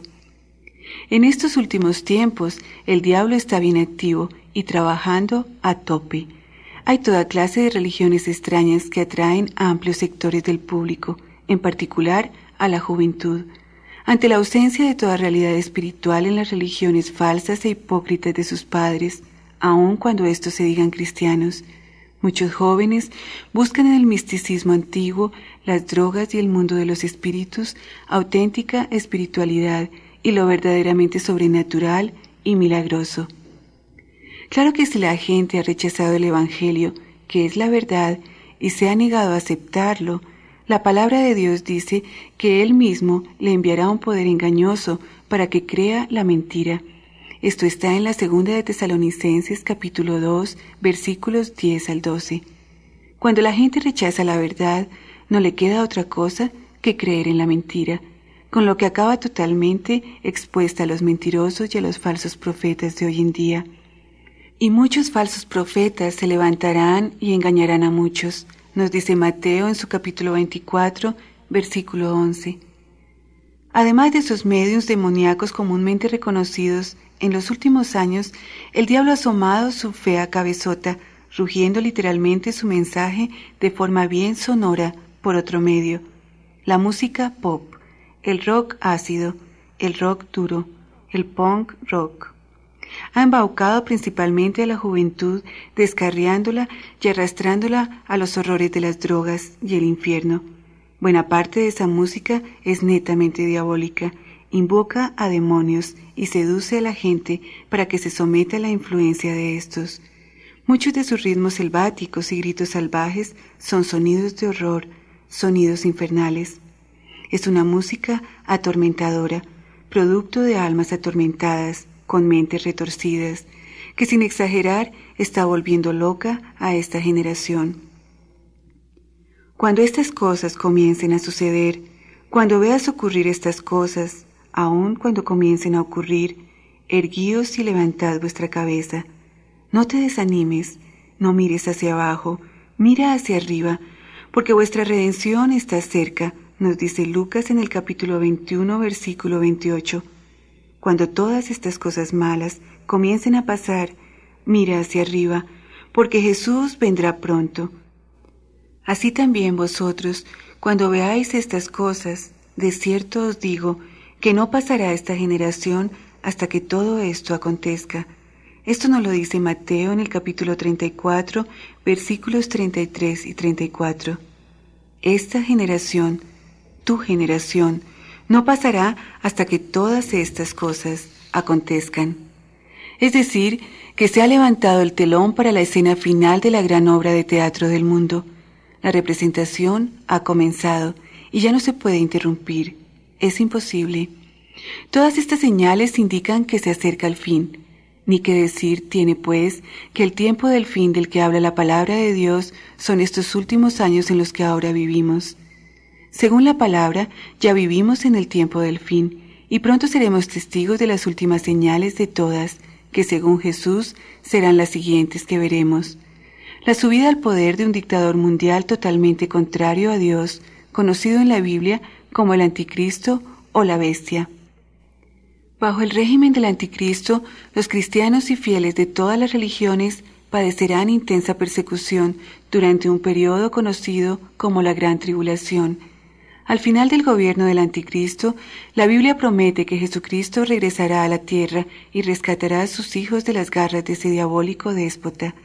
En estos últimos tiempos, el diablo está bien activo y trabajando a tope. Hay toda clase de religiones extrañas que atraen a amplios sectores del público, en particular a la juventud. Ante la ausencia de toda realidad espiritual en las religiones falsas e hipócritas de sus padres, aun cuando estos se digan cristianos, muchos jóvenes buscan en el misticismo antiguo, las drogas y el mundo de los espíritus, auténtica espiritualidad y lo verdaderamente sobrenatural y milagroso. Claro que si la gente ha rechazado el Evangelio, que es la verdad, y se ha negado a aceptarlo, la palabra de Dios dice que Él mismo le enviará un poder engañoso para que crea la mentira. Esto está en la segunda de Tesalonicenses capítulo dos, versículos diez al doce. Cuando la gente rechaza la verdad, no le queda otra cosa que creer en la mentira, con lo que acaba totalmente expuesta a los mentirosos y a los falsos profetas de hoy en día. Y muchos falsos profetas se levantarán y engañarán a muchos, nos dice Mateo en su capítulo veinticuatro, versículo once. Además de esos medios demoníacos comúnmente reconocidos, en los últimos años el diablo ha asomado su fea cabezota, rugiendo literalmente su mensaje de forma bien sonora por otro medio: la música pop, el rock ácido, el rock duro, el punk rock. Ha embaucado principalmente a la juventud, descarriándola y arrastrándola a los horrores de las drogas y el infierno. Buena parte de esa música es netamente diabólica, invoca a demonios y seduce a la gente para que se someta a la influencia de estos. Muchos de sus ritmos selváticos y gritos salvajes son sonidos de horror, sonidos infernales. Es una música atormentadora, producto de almas atormentadas, con mentes retorcidas, que sin exagerar está volviendo loca a esta generación. Cuando estas cosas comiencen a suceder, cuando veas ocurrir estas cosas, aun cuando comiencen a ocurrir, erguíos y levantad vuestra cabeza. No te desanimes, no mires hacia abajo, mira hacia arriba, porque vuestra redención está cerca, nos dice Lucas en el capítulo veintiuno, versículo veintiocho. Cuando todas estas cosas malas comiencen a pasar, mira hacia arriba, porque Jesús vendrá pronto. Así también vosotros, cuando veáis estas cosas, de cierto os digo que no pasará esta generación hasta que todo esto acontezca. Esto nos lo dice Mateo en el capítulo treinta y cuatro, versículos treinta y tres y treinta y cuatro. Esta generación, tu generación, no pasará hasta que todas estas cosas acontezcan. Es decir, que se ha levantado el telón para la escena final de la gran obra de teatro del mundo. La representación ha comenzado y ya no se puede interrumpir. Es imposible. Todas estas señales indican que se acerca el fin. Ni que decir tiene, pues, que el tiempo del fin del que habla la palabra de Dios son estos últimos años en los que ahora vivimos. Según la palabra, ya vivimos en el tiempo del fin, y pronto seremos testigos de las últimas señales de todas, que según Jesús serán las siguientes que veremos. La subida al poder de un dictador mundial totalmente contrario a Dios, conocido en la Biblia como el Anticristo o la Bestia. Bajo el régimen del Anticristo, los cristianos y fieles de todas las religiones padecerán intensa persecución durante un periodo conocido como la Gran Tribulación. Al final del gobierno del Anticristo, la Biblia promete que Jesucristo regresará a la tierra y rescatará a sus hijos de las garras de ese diabólico déspota.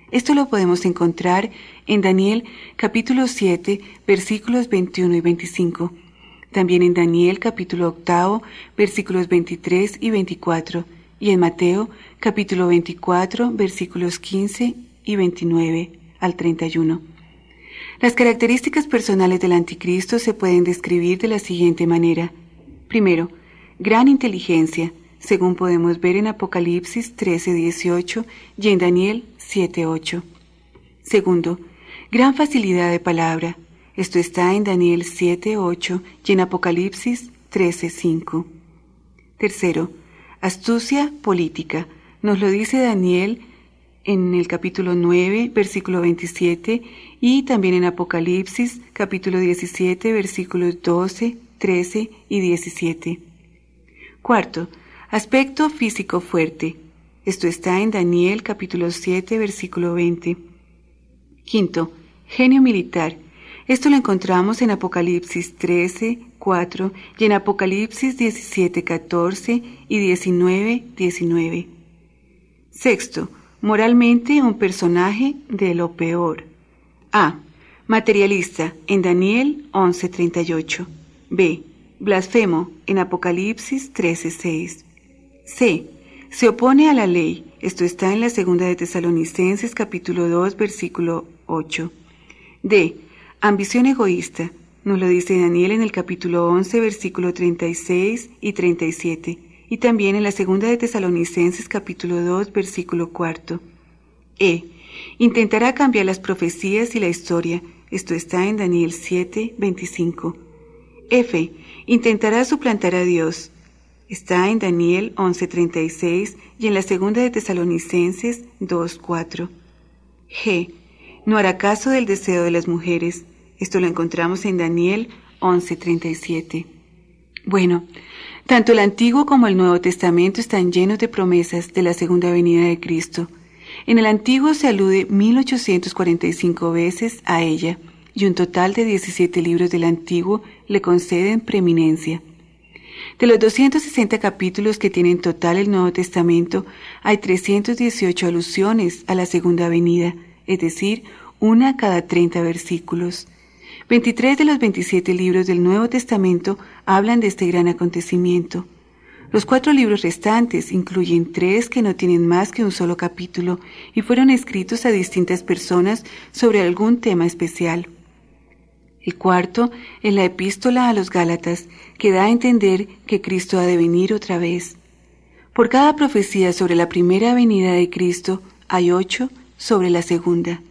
Esto lo podemos encontrar en Daniel capítulo siete, versículos veintiuno y veinticinco. También en Daniel capítulo octavo, versículos veintitrés y veinticuatro. Y en Mateo capítulo veinticuatro, versículos quince y veintinueve al treinta y uno. Las características personales del anticristo se pueden describir de la siguiente manera. Primero, gran inteligencia, según podemos ver en Apocalipsis trece dieciocho y en Daniel siete ocho. Segundo, gran facilidad de palabra. Esto está en Daniel siete ocho y en Apocalipsis trece cinco. Tercero, astucia política. Nos lo dice Daniel en el capítulo nueve, versículo veintisiete, y también en Apocalipsis, capítulo diecisiete, versículos doce, trece y diecisiete. Cuarto, aspecto físico fuerte. Esto está en Daniel, capítulo siete, versículo veinte. Quinto, genio militar. Esto lo encontramos en Apocalipsis trece, cuatro y en Apocalipsis diecisiete, catorce y diecinueve, diecinueve. Sexto, moralmente un personaje de lo peor. A. Materialista en Daniel once, treinta y ocho. B. Blasfemo en Apocalipsis trece, seis. C. Se opone a la ley. Esto está en la segunda de Tesalonicenses capítulo dos, versículo ocho. D. Ambición egoísta. Nos lo dice Daniel en el capítulo once, versículo treinta y seis y treinta y siete. Y también en la segunda de Tesalonicenses capítulo dos, versículo cuarto. E. Intentará cambiar las profecías y la historia. Esto está en Daniel siete, veinticinco. F. Intentará suplantar a Dios. Está en Daniel once, treinta y seis y en la segunda de Tesalonicenses dos, cuatro. G. No hará caso del deseo de las mujeres. Esto lo encontramos en Daniel once, treinta y siete. Bueno, tanto el Antiguo como el Nuevo Testamento están llenos de promesas de la segunda venida de Cristo. En el Antiguo se alude mil ochocientas cuarenta y cinco veces a ella, y un total de diecisiete libros del Antiguo le conceden preeminencia. De los doscientos sesenta capítulos que tiene en total el Nuevo Testamento, hay trescientas dieciocho alusiones a la segunda venida, es decir, una cada treinta versículos. veintitrés de los veintisiete libros del Nuevo Testamento hablan de este gran acontecimiento. Los cuatro libros restantes incluyen tres que no tienen más que un solo capítulo y fueron escritos a distintas personas sobre algún tema especial. El cuarto es la epístola a los Gálatas, que da a entender que Cristo ha de venir otra vez. Por cada profecía sobre la primera venida de Cristo, hay ocho sobre la segunda.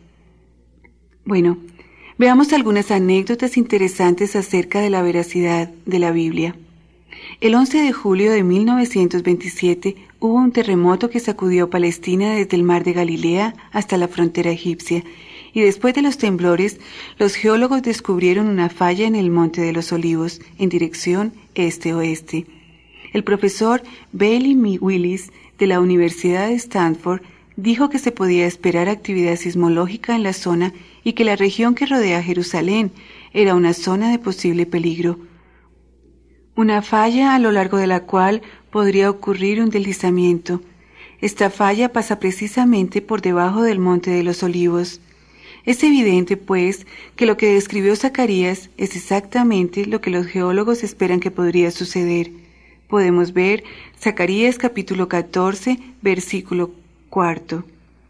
Bueno, veamos algunas anécdotas interesantes acerca de la veracidad de la Biblia. El once de julio de mil novecientos veintisiete hubo un terremoto que sacudió Palestina desde el mar de Galilea hasta la frontera egipcia, y después de los temblores, los geólogos descubrieron una falla en el Monte de los Olivos, en dirección este-oeste. El profesor Bailey Willis, de la Universidad de Stanford, dijo que se podía esperar actividad sismológica en la zona y que la región que rodea Jerusalén era una zona de posible peligro. Una falla a lo largo de la cual podría ocurrir un deslizamiento. Esta falla pasa precisamente por debajo del Monte de los Olivos. Es evidente, pues, que lo que describió Zacarías es exactamente lo que los geólogos esperan que podría suceder. Podemos ver Zacarías capítulo catorce, versículo cuarto.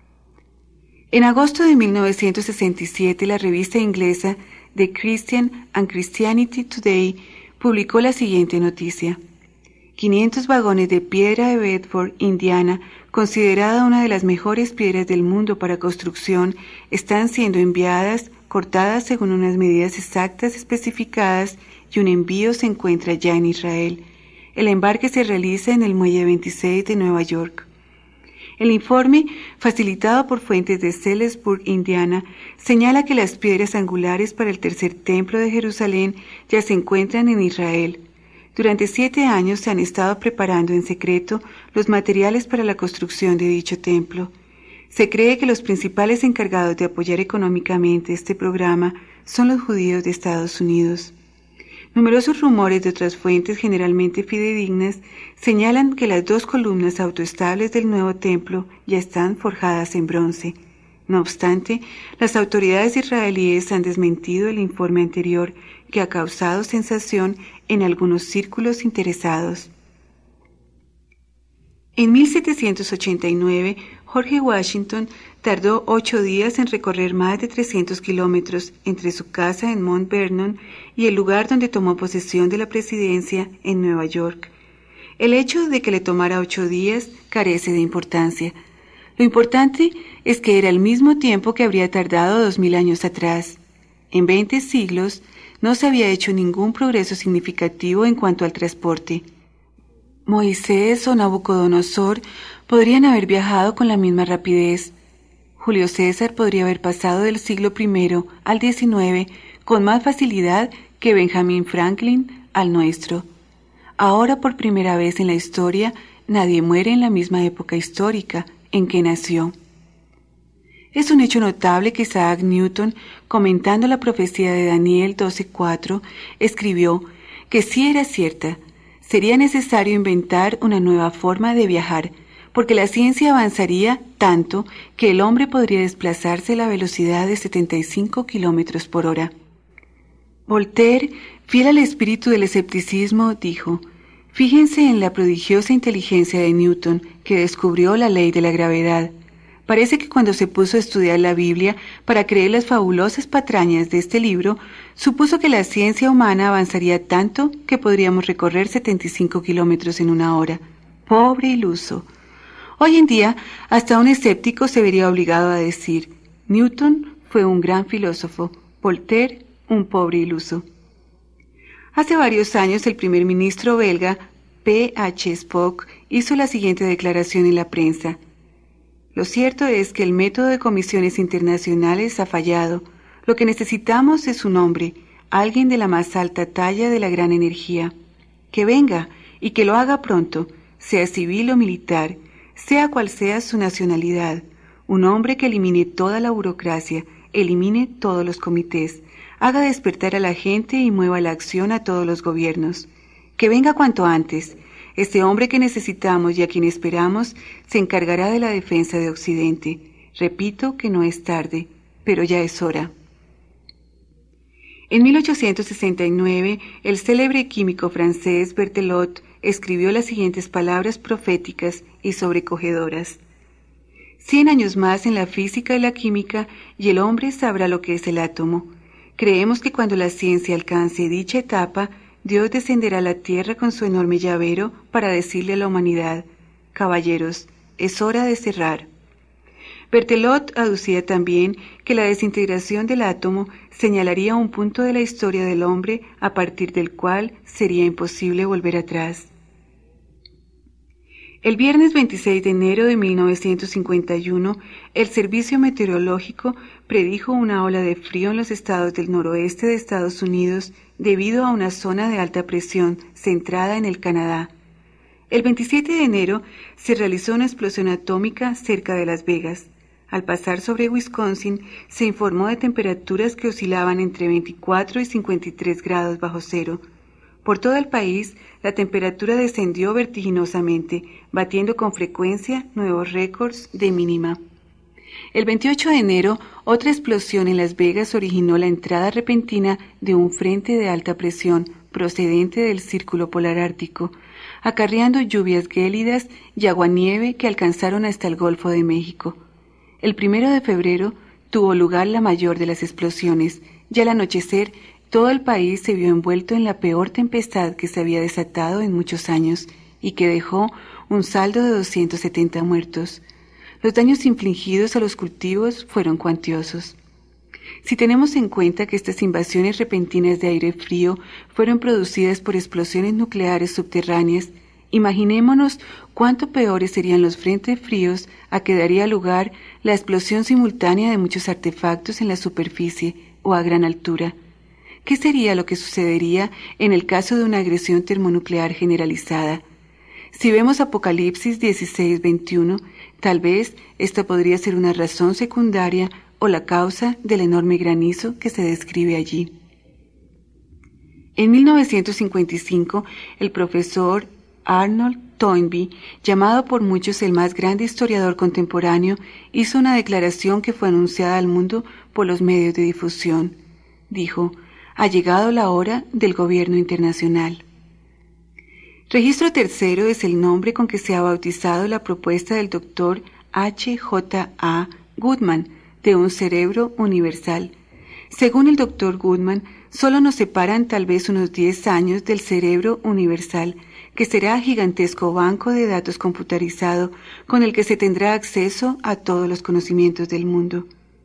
En agosto de mil novecientos sesenta y siete, la revista inglesa The Christian and Christianity Today publicó la siguiente noticia. quinientos vagones de piedra de Bedford, Indiana, considerada una de las mejores piedras del mundo para construcción, están siendo enviadas, cortadas según unas medidas exactas especificadas, y un envío se encuentra ya en Israel. El embarque se realiza en el muelle veintiséis de Nueva York. El informe, facilitado por fuentes de Salisbury, Indiana, señala que las piedras angulares para el tercer templo de Jerusalén ya se encuentran en Israel. Durante siete años se han estado preparando en secreto los materiales para la construcción de dicho templo. Se cree que los principales encargados de apoyar económicamente este programa son los judíos de Estados Unidos. Numerosos rumores de otras fuentes generalmente fidedignas señalan que las dos columnas autoestables del nuevo templo ya están forjadas en bronce. No obstante, las autoridades israelíes han desmentido el informe anterior, que ha causado sensación en algunos círculos interesados. En mil setecientos ochenta y nueve, George Washington tardó ocho días en recorrer más de trescientos kilómetros entre su casa en Mount Vernon y el lugar donde tomó posesión de la presidencia en Nueva York. El hecho de que le tomara ocho días carece de importancia. Lo importante es que era el mismo tiempo que habría tardado dos mil años atrás. En veinte siglos no se había hecho ningún progreso significativo en cuanto al transporte. Moisés o Nabucodonosor podrían haber viajado con la misma rapidez. Julio César podría haber pasado del siglo primero al diecinueve con más facilidad que Benjamin Franklin al nuestro. Ahora, por primera vez en la historia, nadie muere en la misma época histórica en que nació. Es un hecho notable que Isaac Newton, comentando la profecía de Daniel doce cuatro, escribió que si era cierta, sería necesario inventar una nueva forma de viajar, porque la ciencia avanzaría tanto que el hombre podría desplazarse a la velocidad de setenta y cinco kilómetros por hora. Voltaire, fiel al espíritu del escepticismo, dijo: fíjense en la prodigiosa inteligencia de Newton, que descubrió la ley de la gravedad. Parece que cuando se puso a estudiar la Biblia para creer las fabulosas patrañas de este libro, supuso que la ciencia humana avanzaría tanto que podríamos recorrer setenta y cinco kilómetros en una hora. Pobre iluso. Hoy en día, hasta un escéptico se vería obligado a decir: Newton fue un gran filósofo, Voltaire un pobre iluso. Hace varios años el primer ministro belga, P H Spock, hizo la siguiente declaración en la prensa: lo cierto es que el método de comisiones internacionales ha fallado. Lo que necesitamos es un hombre, alguien de la más alta talla de la gran energía. Que venga y que lo haga pronto, sea civil o militar, sea cual sea su nacionalidad. Un hombre que elimine toda la burocracia, elimine todos los comités, haga despertar a la gente y mueva la acción a todos los gobiernos. Que venga cuanto antes. Este hombre que necesitamos y a quien esperamos se encargará de la defensa de Occidente. Repito que no es tarde, pero ya es hora. En mil ochocientos sesenta y nueve, el célebre químico francés Berthelot escribió las siguientes palabras proféticas y sobrecogedoras: Cien años más en la física y la química y el hombre sabrá lo que es el átomo. Creemos que cuando la ciencia alcance dicha etapa, Dios descenderá a la tierra con su enorme llavero para decirle a la humanidad: caballeros, es hora de cerrar. Berthelot aducía también que la desintegración del átomo señalaría un punto de la historia del hombre a partir del cual sería imposible volver atrás. El viernes veintiséis de enero de mil novecientos cincuenta y uno, el Servicio Meteorológico predijo una ola de frío en los estados del noroeste de Estados Unidos debido a una zona de alta presión centrada en el Canadá. El veintisiete de enero se realizó una explosión atómica cerca de Las Vegas. Al pasar sobre Wisconsin, se informó de temperaturas que oscilaban entre veinticuatro y cincuenta y tres grados bajo cero. Por todo el país, la temperatura descendió vertiginosamente, batiendo con frecuencia nuevos récords de mínima. El veintiocho de enero, otra explosión en Las Vegas originó la entrada repentina de un frente de alta presión procedente del Círculo Polar Ártico, acarreando lluvias gélidas y aguanieve que alcanzaron hasta el Golfo de México. El primero de febrero tuvo lugar la mayor de las explosiones, y al anochecer todo el país se vio envuelto en la peor tempestad que se había desatado en muchos años y que dejó un saldo de doscientos setenta muertos. Los daños infligidos a los cultivos fueron cuantiosos. Si tenemos en cuenta que estas invasiones repentinas de aire frío fueron producidas por explosiones nucleares subterráneas, imaginémonos cuánto peores serían los frentes fríos a que daría lugar la explosión simultánea de muchos artefactos en la superficie o a gran altura. ¿Qué sería lo que sucedería en el caso de una agresión termonuclear generalizada? Si vemos Apocalipsis dieciséis veintiuno, tal vez esta podría ser una razón secundaria o la causa del enorme granizo que se describe allí. En mil novecientos cincuenta y cinco, el profesor Arnold Toynbee, llamado por muchos el más grande historiador contemporáneo, hizo una declaración que fue anunciada al mundo por los medios de difusión. Dijo: ha llegado la hora del gobierno internacional. Registro tercero es el nombre con que se ha bautizado la propuesta del doctor H J A Goodman de un cerebro universal. Según el doctor Goodman, solo nos separan tal vez unos diez años del cerebro universal, que será gigantesco banco de datos computarizado con el que se tendrá acceso a todos los conocimientos del mundo.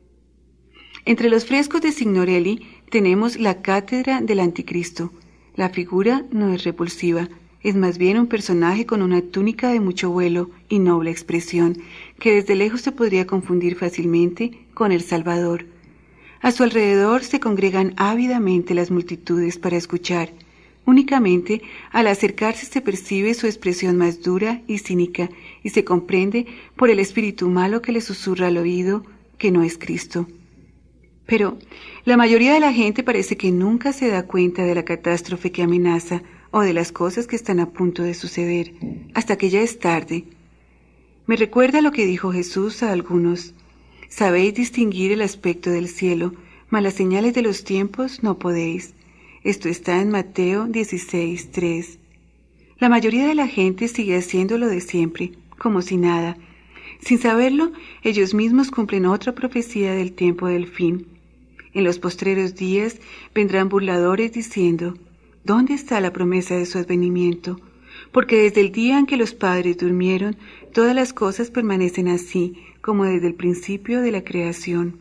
Entre los frescos de Signorelli tenemos la cátedra del anticristo. La figura no es repulsiva, es más bien un personaje con una túnica de mucho vuelo y noble expresión, que desde lejos se podría confundir fácilmente con el Salvador. A su alrededor se congregan ávidamente las multitudes para escuchar. Únicamente al acercarse se percibe su expresión más dura y cínica y se comprende por el espíritu malo que le susurra al oído que no es Cristo. Pero la mayoría de la gente parece que nunca se da cuenta de la catástrofe que amenaza o de las cosas que están a punto de suceder, hasta que ya es tarde. Me recuerda lo que dijo Jesús a algunos: sabéis distinguir el aspecto del cielo, mas las señales de los tiempos no podéis. Esto está en Mateo dieciséis, tres. La mayoría de la gente sigue haciendo lo de siempre, como si nada. Sin saberlo, ellos mismos cumplen otra profecía del tiempo del fin. En los postreros días vendrán burladores diciendo: ¿dónde está la promesa de su advenimiento? Porque desde el día en que los padres durmieron, todas las cosas permanecen así, como desde el principio de la creación.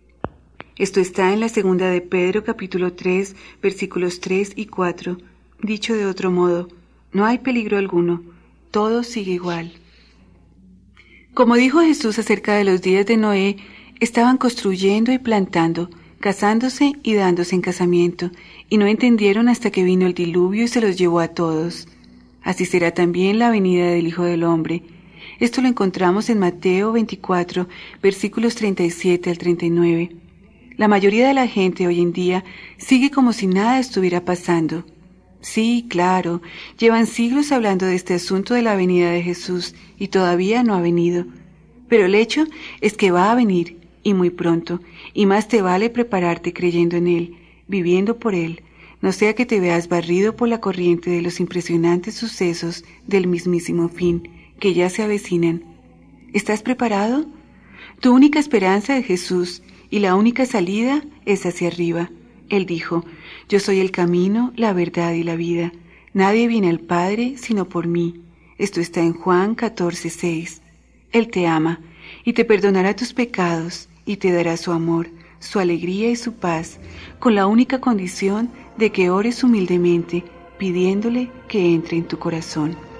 Esto está en la segunda de Pedro, capítulo tres, versículos tres y cuatro. Dicho de otro modo, no hay peligro alguno, todo sigue igual. Como dijo Jesús acerca de los días de Noé, estaban construyendo y plantando, casándose y dándose en casamiento, y no entendieron hasta que vino el diluvio y se los llevó a todos. Así será también la venida del Hijo del Hombre. Esto lo encontramos en Mateo veinticuatro, versículos treinta y siete al treinta y nueve. La mayoría de la gente hoy en día sigue como si nada estuviera pasando. Sí, claro, llevan siglos hablando de este asunto de la venida de Jesús y todavía no ha venido. Pero el hecho es que va a venir, y muy pronto, y más te vale prepararte creyendo en Él, viviendo por Él, no sea que te veas barrido por la corriente de los impresionantes sucesos del mismísimo fin, que ya se avecinan. ¿Estás preparado? Tu única esperanza es Jesús, y la única salida es hacia arriba. Él dijo: yo soy el camino, la verdad y la vida. Nadie viene al Padre sino por mí. Esto está en Juan catorce, seis. Él te ama, y te perdonará tus pecados, y te dará su amor, su alegría y su paz, con la única condición de que ores humildemente, pidiéndole que entre en tu corazón.